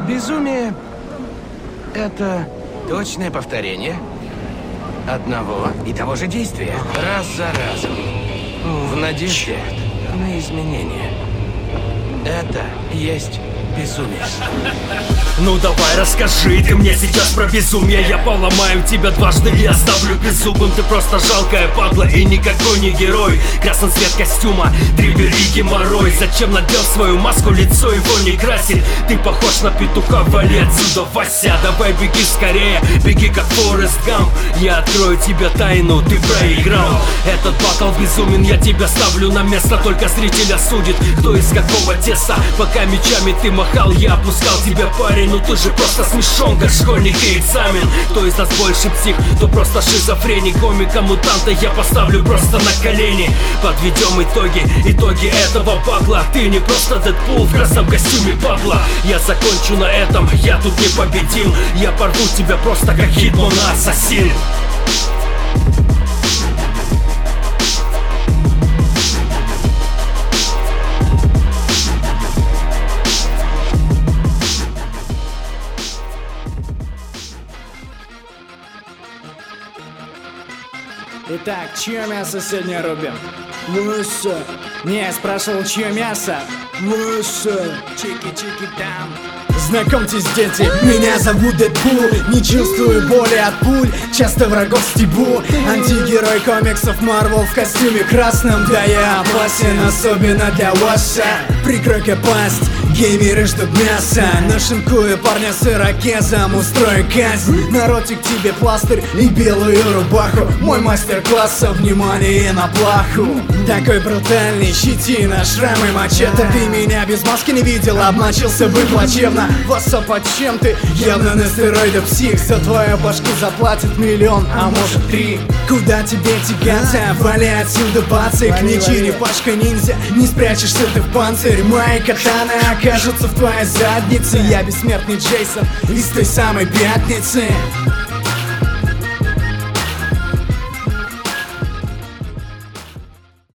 Безумие — это точное повторение одного и того же действия. Раз за разом. В надежде на изменения. Это есть безумие. Ну давай расскажи ты мне сейчас про безумие. Я поломаю тебя дважды и оставлю беззубым. Ты просто жалкая падла и никакой не герой. Красный цвет костюма, триггери геморрой. Зачем надел свою маску, лицо его не красит? Ты похож на петуха, вали отсюда, Вася. Давай беги скорее, беги как Форест Гамп. Я открою тебе тайну, ты проиграл. Этот батл безумен, я тебя ставлю на место. Только зритель осудит, кто из какого теста. Пока мечами ты махал, я опускал тебя, парень. Ну ты же просто смешон, как школьник и экзамен. Кто из нас больше псих, то просто шизофреник. Комика-мутанта я поставлю просто на колени. Подведем итоги этого батла. Ты не просто Дэдпул в красном костюме Пабла. Я закончу на этом, я тут не победим. Я порву тебя просто как Хитман Ассасин. Итак, чье мясо сегодня рубим? Ваше. Не, я спрашивал, чье мясо? Ваше. Чики-чики-там. Знакомьтесь, дети, меня зовут Дэдпул. Не чувствую боли от пуль, часто врагов стебу. Антигерой комиксов Марвел в костюме красном. Да, я опасен, особенно для Ваша. Прикрой-ка пасть, геймеры ждут мяса. Нашинкую парня с ирокезом, устрою казнь. На ротик тебе пластырь и белую рубаху. Мой мастер-класс со вниманием на плаху. Такой брутальный, щетина, шрамы, мачете. Ты меня без маски не видел, обмочился бы плачевно. Васа, под чем ты? Явно на стероидах псих. За твою башку заплатит 1 миллион, а может 3. Куда тебе тягаться? Вали отсюда, пацик. Не черепашка ниндзя, не спрячешься ты в панцирь. Мои катаны окажутся в твоей заднице. Я бессмертный Джейсон из той самой пятницы.